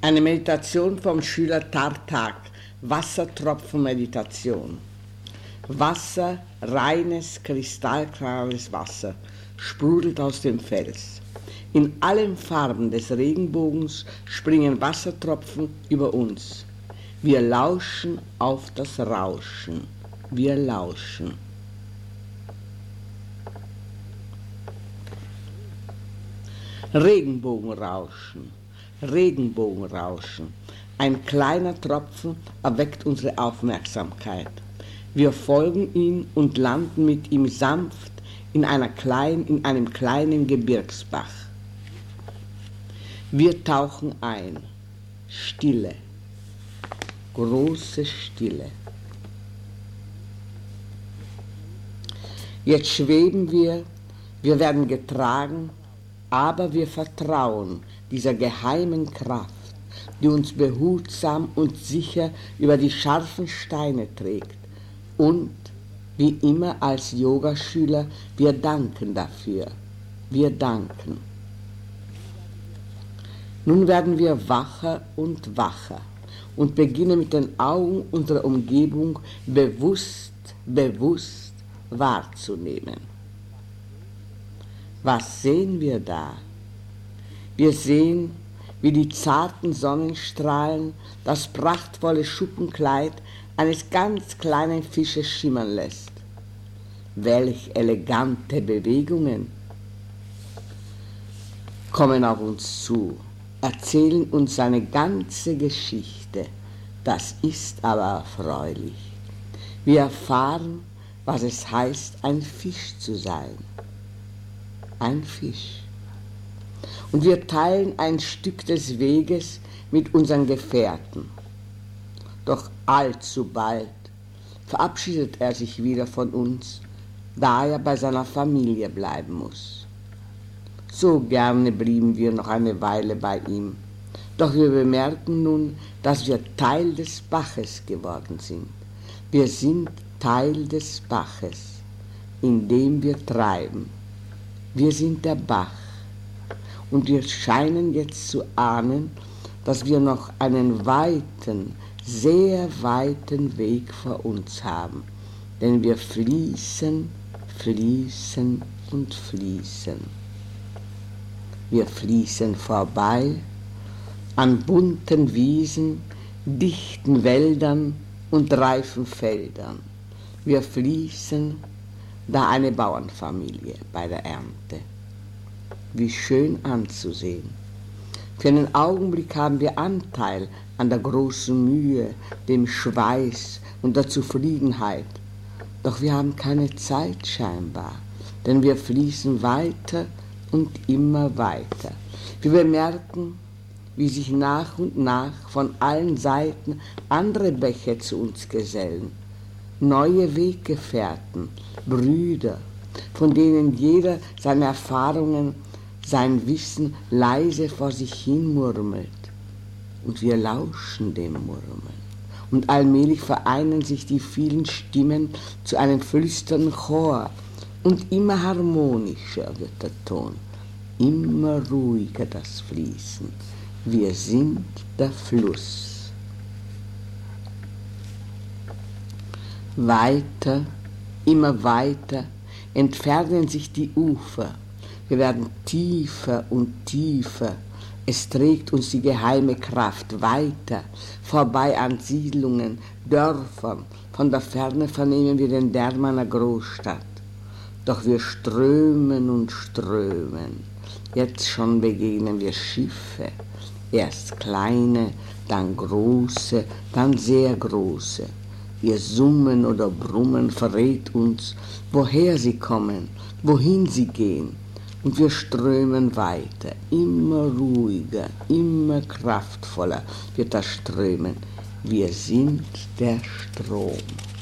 Eine Meditation vom Schüler Tartak, Wassertropfenmeditation. Wasser, reines, kristallklares Wasser, sprudelt aus dem Fels. In allen Farben des Regenbogens springen Wassertropfen über uns. Wir lauschen auf das Rauschen. Wir lauschen. Regenbogenrauschen. Regenbogenrauschen. Ein kleiner Tropfen erweckt unsere Aufmerksamkeit. Wir folgen ihm und landen mit ihm sanft in einem kleinen Gebirgsbach. Wir tauchen ein. Stille. Große Stille. Jetzt schweben wir werden getragen, aber wir vertrauen dieser geheimen Kraft, die uns behutsam und sicher über die scharfen Steine trägt. Und, wie immer als Yogaschüler, wir danken dafür. Wir danken. Nun werden wir wacher und wacher und beginnen mit den Augen unserer Umgebung bewusst wahrzunehmen. Was sehen wir da? Wir sehen, wie die zarten Sonnenstrahlen das prachtvolle Schuppenkleid eines ganz kleinen Fisches schimmern lässt. Welch elegante Bewegungen kommen auf uns zu, erzählen uns seine ganze Geschichte. Das ist aber erfreulich. Wir erfahren, was es heißt, ein Fisch zu sein. Ein Fisch. Und wir teilen ein Stück des Weges mit unseren Gefährten. Doch allzu bald verabschiedet er sich wieder von uns, da er bei seiner Familie bleiben muss. So gerne blieben wir noch eine Weile bei ihm, doch wir bemerken nun, dass wir Teil des Baches geworden sind. Wir sind Teil des Baches, in dem wir treiben. Wir sind der Bach und wir scheinen jetzt zu ahnen, dass wir noch einen weiten, sehr weiten Weg vor uns haben, denn wir fließen, fließen und fließen. Wir fließen vorbei an bunten Wiesen, dichten Wäldern und reifen Feldern. Wir fließen da eine Bauernfamilie bei der Ernte. Wie schön anzusehen. Für einen Augenblick haben wir Anteil an der großen Mühe, dem Schweiß und der Zufriedenheit. Doch wir haben keine Zeit scheinbar, denn wir fließen weiter und immer weiter. Wir bemerken, wie sich nach und nach von allen Seiten andere Bäche zu uns gesellen. Neue Weggefährten, Brüder, von denen jeder seine Erfahrungen, sein Wissen leise vor sich hin murmelt. Und wir lauschen dem Murmeln. Und allmählich vereinen sich die vielen Stimmen zu einem flüsternden Chor. Und immer harmonischer wird der Ton, immer ruhiger das Fließen. Wir sind der Fluss. Weiter, immer weiter entfernen sich die Ufer. Wir werden tiefer und tiefer. Es trägt uns die geheime Kraft weiter, vorbei an Siedlungen, Dörfern. Von der Ferne vernehmen wir den Lärm einer Großstadt. Doch wir strömen und strömen. Jetzt schon begegnen wir Schiffe. Erst kleine, dann große, dann sehr große. Ihr Summen oder Brummen verrät uns, woher sie kommen, wohin sie gehen. Und wir strömen weiter, immer ruhiger, immer kraftvoller wird das Strömen. Wir sind der Strom.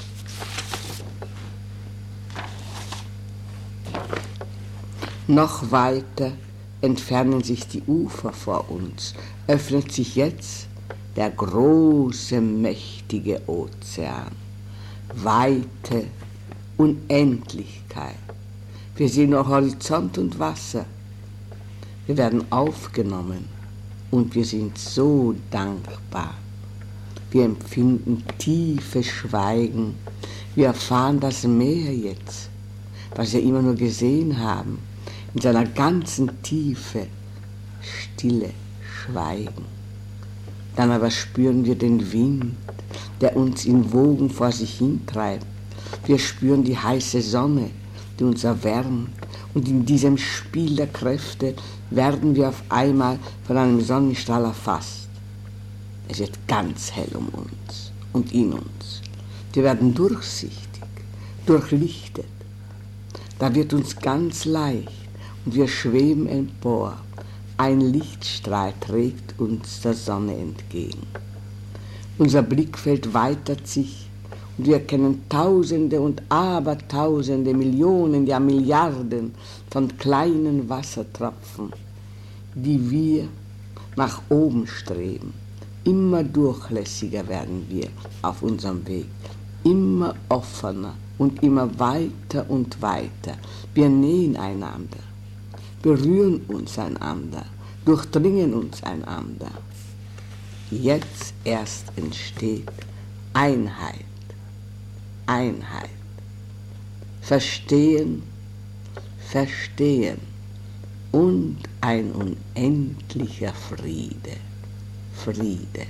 Noch weiter entfernen sich die Ufer vor uns, öffnet sich jetzt der große, mächtige Ozean. Weite Unendlichkeit. Wir sehen nur Horizont und Wasser. Wir werden aufgenommen und wir sind so dankbar. Wir empfinden tiefes Schweigen. Wir erfahren das Meer jetzt, was wir immer nur gesehen haben, in seiner ganzen Tiefe, Stille, Schweigen. Dann aber spüren wir den Wind, der uns in Wogen vor sich hintreibt. Wir spüren die heiße Sonne, die uns erwärmt. Und in diesem Spiel der Kräfte werden wir auf einmal von einem Sonnenstrahl erfasst. Es wird ganz hell um uns und in uns. Wir werden durchsichtig, durchlichtet. Da wird uns ganz leicht und wir schweben empor. Ein Lichtstrahl trägt uns der Sonne entgegen. Unser Blickfeld weitert sich und wir erkennen Tausende und Abertausende, Millionen, ja Milliarden von kleinen Wassertropfen, die wir nach oben streben. Immer durchlässiger werden wir auf unserem Weg, immer offener und immer weiter und weiter. Wir nähen einander, berühren uns einander, durchdringen uns einander. Jetzt erst entsteht Einheit, Einheit. Verstehen, Verstehen und ein unendlicher Friede, Friede.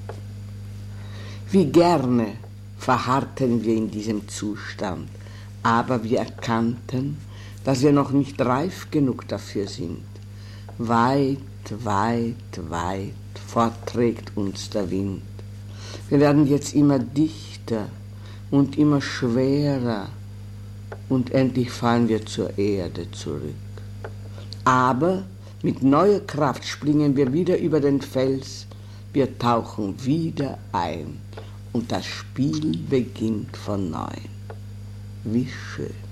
Wie gerne verharrten wir in diesem Zustand, aber wir erkannten, dass wir noch nicht reif genug dafür sind. Weit, weit, weit fortträgt uns der Wind. Wir werden jetzt immer dichter und immer schwerer und endlich fallen wir zur Erde zurück. Aber mit neuer Kraft springen wir wieder über den Fels, wir tauchen wieder ein und das Spiel beginnt von neuem. Wie schön.